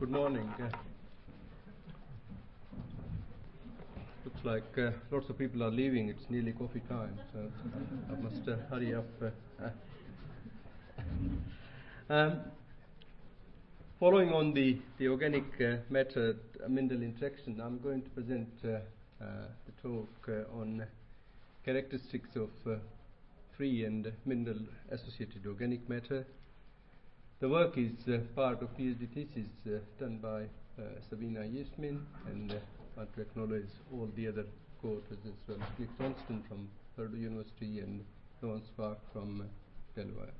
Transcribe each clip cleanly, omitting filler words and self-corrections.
Good morning. Looks like lots of people are leaving. It's nearly coffee time, so I must hurry up. Following on the organic matter mineral interaction, I'm going to present the talk on characteristics of free and mineral associated organic matter. The work is part of PhD thesis done by Sabina Yasmin, and I want to acknowledge all the other co-authors as well. Nick Johnston from Purdue University and Noah Spark from Delaware.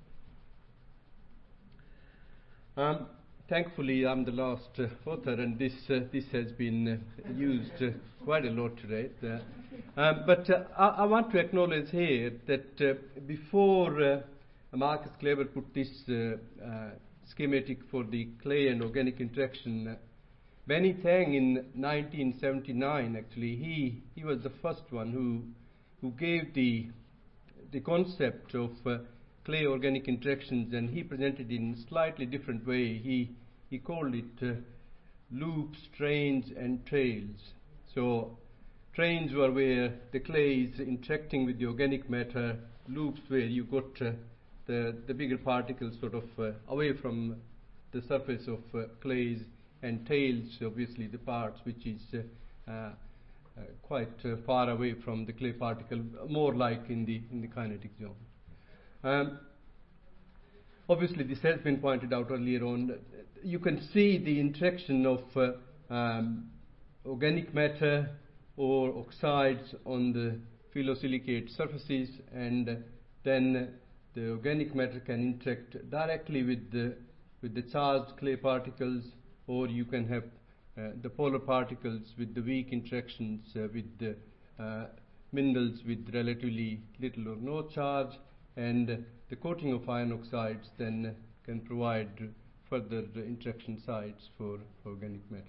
Thankfully, I'm the last author, and this has been used quite a lot today. But I want to acknowledge here that before Marcus Kleber put this schematic for the clay and organic interaction, Benny Tang in 1979, actually, he was the first one who gave the concept of clay organic interactions, and he presented it in a slightly different way. He called it loops, trains, and trails. So trains were where the clay is interacting with the organic matter, loops where you got the bigger particles sort of away from the surface of clays, and tails, obviously the parts which is quite far away from the clay particle, more like in the kinetic zone. Obviously, this has been pointed out earlier on. You can see the interaction of organic matter or oxides on the phyllosilicate surfaces, and then the organic matter can interact directly with the charged clay particles, or you can have the polar particles with the weak interactions with the minerals with relatively little or no charge, and the coating of iron oxides then can provide further interaction sites for organic matter.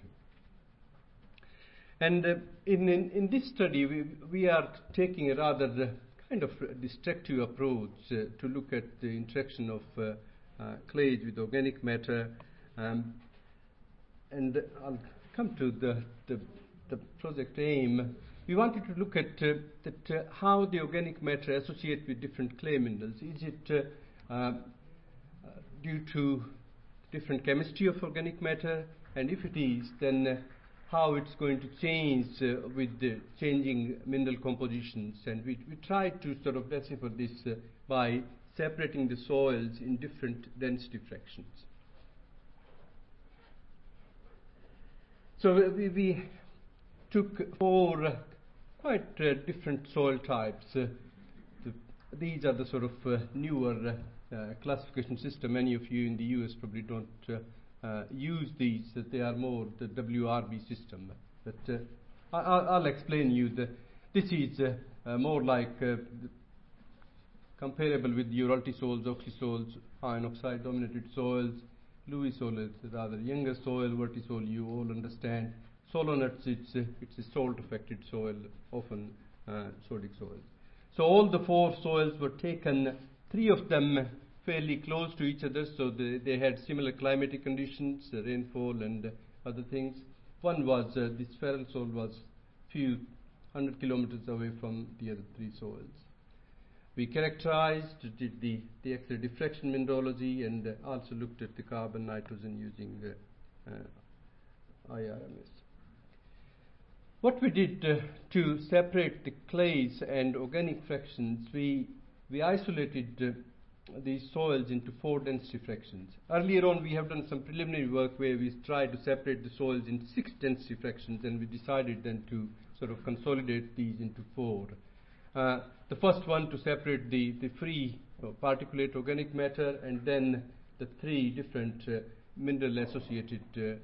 And in this study, we are taking a rather kind of destructive approach to look at the interaction of clays with organic matter, and I'll come to the project aim. We wanted to look at how the organic matter associates with different clay minerals. Is it due to different chemistry of organic matter? And if it is, then how it's going to change with the changing mineral compositions. And we tried to sort of decipher this by separating the soils in different density fractions. So we took four quite different soil types. These are the sort of newer classification system. Many of you in the US probably don't use these. They are more the WRB system. But I'll explain you. This is more like comparable with your ultisols, oxysols, iron oxide dominated soils. Lewis soil is a rather younger soil. Vertisol you all understand. Solonets, it's a salt affected soil, often sodic soil. So all the four soils were taken, three of them fairly close to each other, so they had similar climatic conditions, rainfall and other things. One was, this feral soil was few 100 kilometers away from the other three soils. We characterized, did the X-ray diffraction mineralogy, and also looked at the carbon nitrogen using IRMS. What we did to separate the clays and organic fractions, we isolated these soils into four density fractions. Earlier on, we have done some preliminary work where we tried to separate the soils into 6 density fractions, and we decided then to sort of consolidate these into 4. The first one to separate the free particulate organic matter, and then the 3 different mineral associated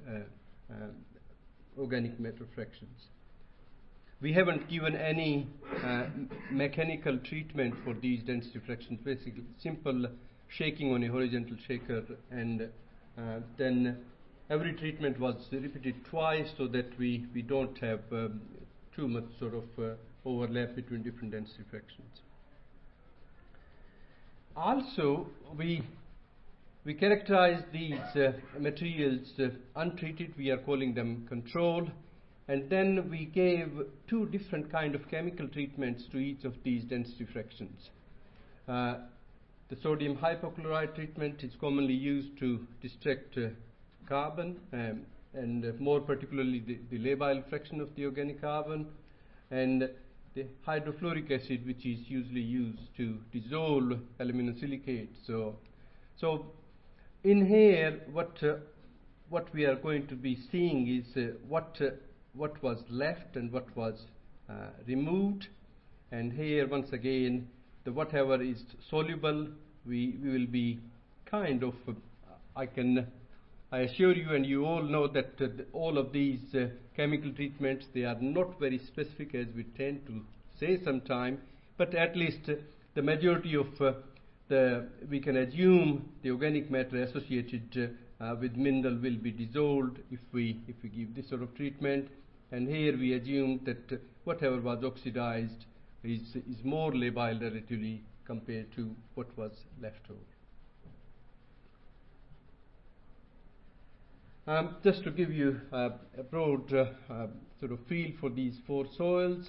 organic matter fractions. We haven't given any mechanical treatment for these density fractions, basically simple shaking on a horizontal shaker, and then every treatment was repeated twice so that we don't have too much sort of overlap between different density fractions. Also, we we characterize these materials untreated, we are calling them control, and then we gave two different kind of chemical treatments to each of these density fractions. The sodium hypochlorite treatment is commonly used to distract carbon, and more particularly the labile fraction of the organic carbon, and the hydrofluoric acid, which is usually used to dissolve aluminosilicate. So in here, what we are going to be seeing is what was left and what was removed. And here, once again, the whatever is soluble, we will be kind of, I assure you, and you all know that all of these chemical treatments, they are not very specific, as we tend to say sometime, but at least the majority of we can assume the organic matter associated with mineral will be dissolved if we give this sort of treatment. And here we assume that whatever was oxidized is more labile relatively compared to what was left over. Just to give you a broad sort of feel for these four soils,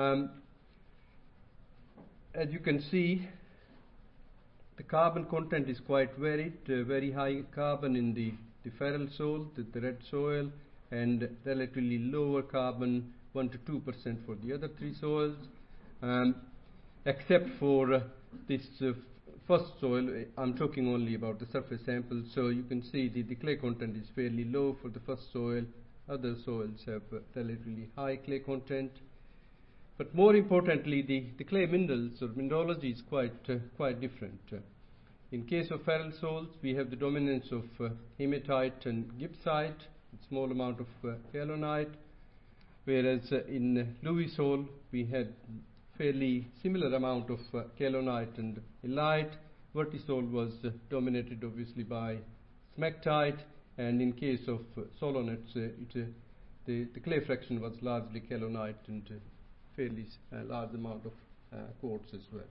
as you can see, the carbon content is quite varied, very high carbon in the ferrule soil, the red soil, and relatively lower carbon, 1 to 2% for the other three soils, except for this first soil. I'm talking only about the surface sample, so you can see the clay content is fairly low for the first soil. Other soils have relatively high clay content. But more importantly, the clay minerals or mineralogy is quite different. In case of ferrule soils, we have the dominance of hematite and gibbsite, a small amount of kaolinite, whereas in Louis soil we had fairly similar amount of kaolinite and illite. Vertisol was dominated obviously by smectite, and in case of solonets, the clay fraction was largely kaolinite and fairly large amount of quartz as well.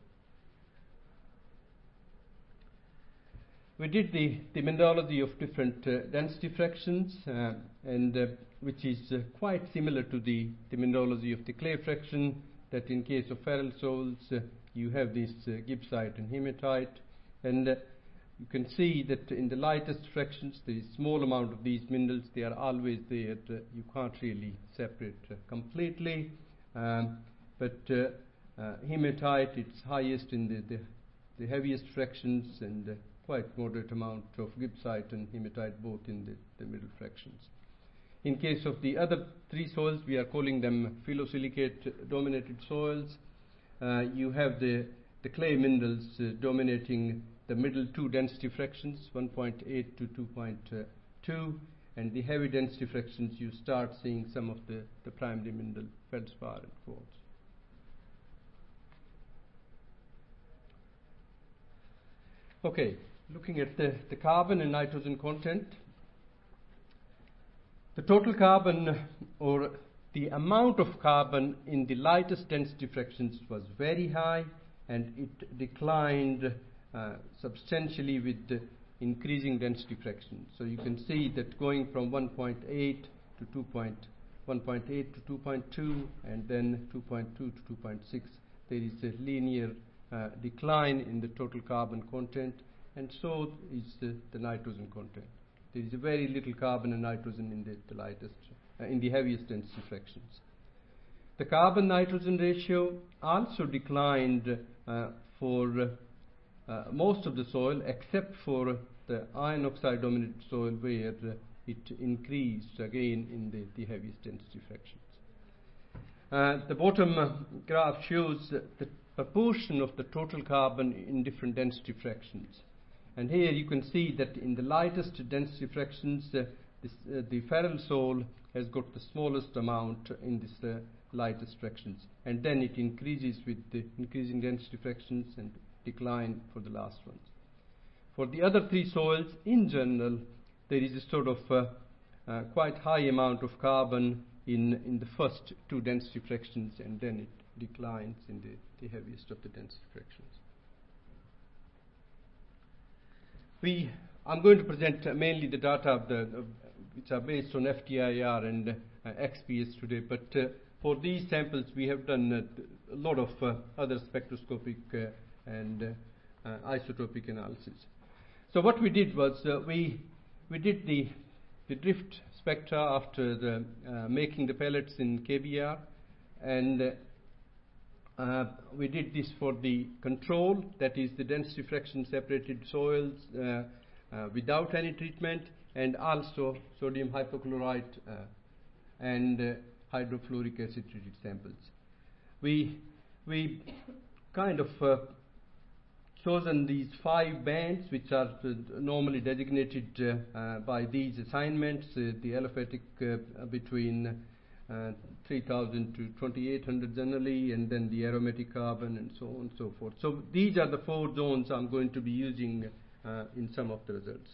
We did the mineralogy of different density fractions, and which is quite similar to the mineralogy of the clay fraction, that in case of ferrule soils you have this gibbsite and hematite, and you can see that in the lightest fractions, the small amount of these minerals, they are always there. You can't really separate completely, but hematite, it's highest in the heaviest fractions, and quite moderate amount of gibbsite and hematite both in the middle fractions. In case of the other three soils, we are calling them phyllosilicate dominated soils. You have the clay minerals dominating the middle two density fractions, 1.8 to 2.2, and the heavy density fractions you start seeing some of the primary mineral feldspar and quartz. Okay, looking at the carbon and nitrogen content. The total carbon, or the amount of carbon in the lightest density fractions, was very high, and it declined substantially with the increasing density fractions. So you can see that going from 1.8 to 2.2, and then 2.2 to 2.6, there is a linear decline in the total carbon content, and so is the nitrogen content. There is very little carbon and nitrogen in the lightest, in the heaviest density fractions. The carbon-nitrogen ratio also declined for most of the soil, except for the iron oxide dominated soil, where it increased again in the heaviest density fractions. The bottom graph shows the proportion of the total carbon in different density fractions. And here you can see that in the lightest density fractions, the ferrule soil has got the smallest amount in this lightest fractions, and then it increases with the increasing density fractions and decline for the last ones. For the other three soils, in general, there is a sort of quite high amount of carbon in the first two density fractions, and then it declines in the heaviest of the density fractions. We I'm going to present mainly the data which are based on FTIR and XPS today, but for these samples we have done a lot of other spectroscopic and isotopic analysis. So what we did was we did the drift spectra after making the pellets in KBR, and we did this for the control, that is the density fraction separated soils without any treatment, and also sodium hypochlorite and hydrofluoric acid treated samples. We kind of chosen these 5 bands which are normally designated by these assignments, the aliphatic between 3000 to 2800 generally, and then the aromatic carbon and so on and so forth. So these are the 4 zones I'm going to be using in some of the results.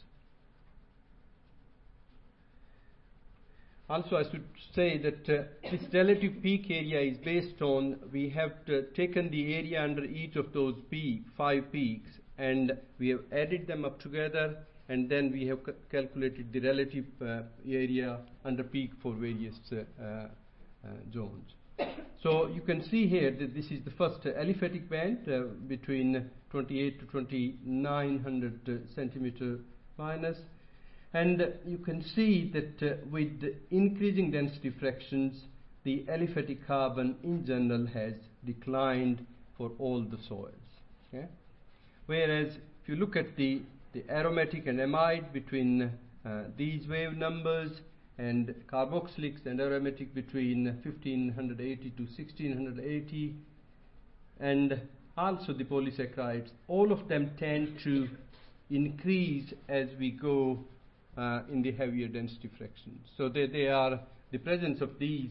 Also, I should say that this relative peak area is based on, we have taken the area under each of those 5 peaks, and we have added them up together, and then we have calculated the relative area under peak for various zones. So you can see here that this is the first aliphatic band between 28 to 2900 centimeter minus. And you can see that with the increasing density fractions, the aliphatic carbon in general has declined for all the soils. Okay? Whereas if you look at the aromatic and amide between these wave numbers, and carboxylics and aromatic between 1580 to 1680, and also the polysaccharides, all of them tend to increase as we go in the heavier density fractions. So they are, the presence of these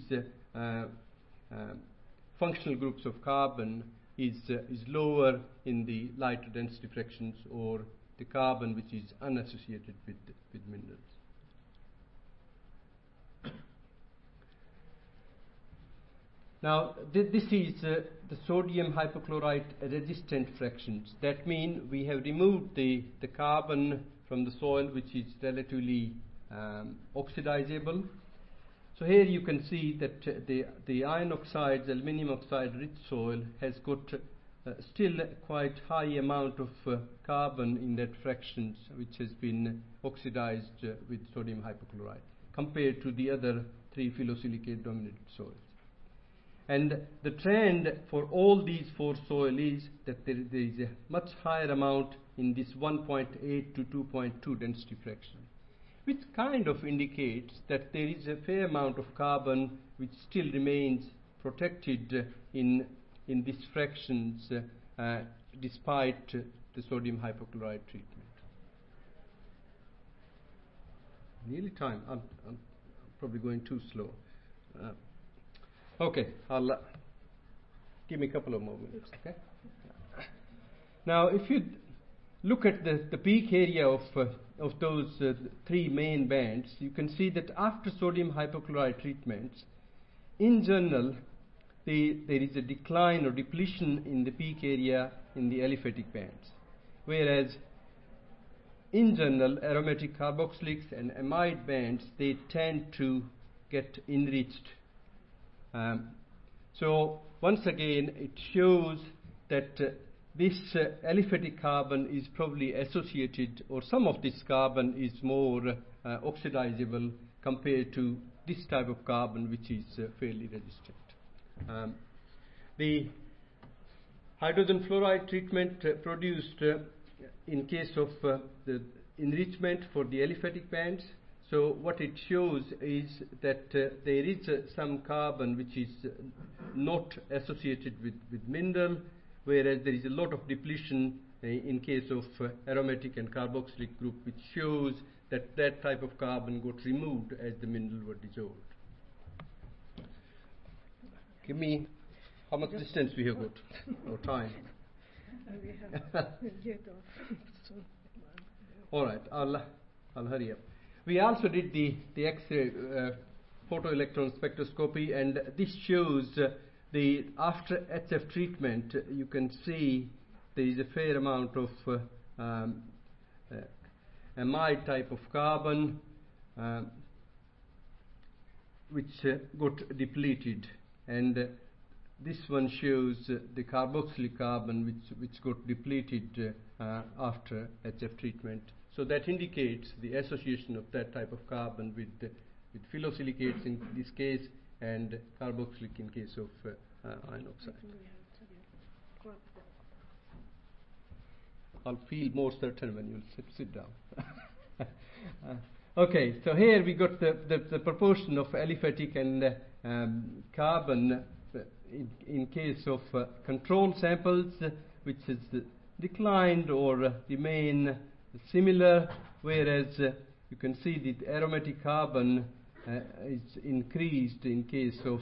functional groups of carbon is lower in the lighter density fractions, or the carbon which is unassociated with minerals. Now this is the sodium hypochlorite resistant fractions. That means we have removed the carbon from the soil which is relatively oxidizable. So here you can see that the iron oxides, aluminium oxide rich soil has got still quite high amount of carbon in that fractions which has been oxidized with sodium hypochlorite compared to the other 3 phyllosilicate dominated soils. And the trend for all these 4 soil is that there is a much higher amount in this 1.8 to 2.2 density fraction, which kind of indicates that there is a fair amount of carbon which still remains protected in these fractions despite the sodium hypochlorite treatment. Nearly time. I'm probably going too slow. Okay, I'll give me a couple of more minutes. Okay. Now, if you look at the peak area of those 3 main bands, you can see that after sodium hypochlorite treatments, in general, there is a decline or depletion in the peak area in the aliphatic bands, whereas in general, aromatic carboxylics and amide bands, they tend to get enriched. So once again, it shows that this aliphatic carbon is probably associated, or some of this carbon is more oxidizable compared to this type of carbon which is fairly resistant. The hydrogen fluoride treatment produced in case of the enrichment for the aliphatic bands. So what it shows is that there is some carbon which is not associated with mineral, whereas there is a lot of depletion in case of aromatic and carboxylic group, which shows that that type of carbon got removed as the mineral were dissolved. Give me how much distance we have got, or time. We have to get off. All right, I'll hurry up. We also did the X-ray photoelectron spectroscopy, and this shows the after HF treatment. You can see there is a fair amount of amide type of carbon which got depleted, and this one shows the carboxylic carbon which got depleted after HF treatment. So that indicates the association of that type of carbon with phyllosilicates in this case and carboxylic in case of iron oxide. I'll feel more certain when you sit down. Okay, so here we got the proportion of aliphatic and carbon in case of control samples, which has declined or remain similar, whereas you can see the aromatic carbon is increased in case of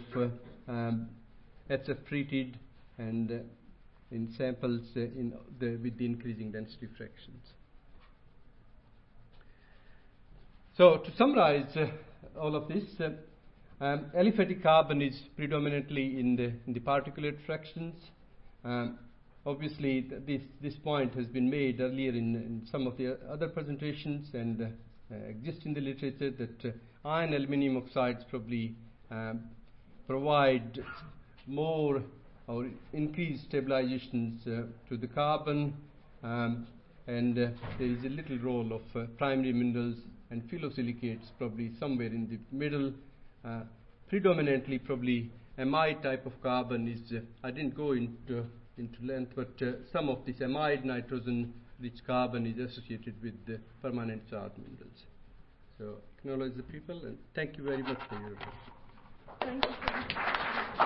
HF treated and in samples with the increasing density fractions. So to summarize all of this, aliphatic carbon is predominantly in the particulate fractions. Obviously, this point has been made earlier in some of the other presentations and exists in the literature that iron aluminium oxides probably provide more or increased stabilizations to the carbon, and there is a little role of primary minerals and phyllosilicates probably somewhere in the middle. Predominantly probably amide type of carbon is, I didn't go into length, but some of this amide nitrogen rich carbon is associated with the permanent charge minerals. So acknowledge the people and thank you very much for your attention. Thank you.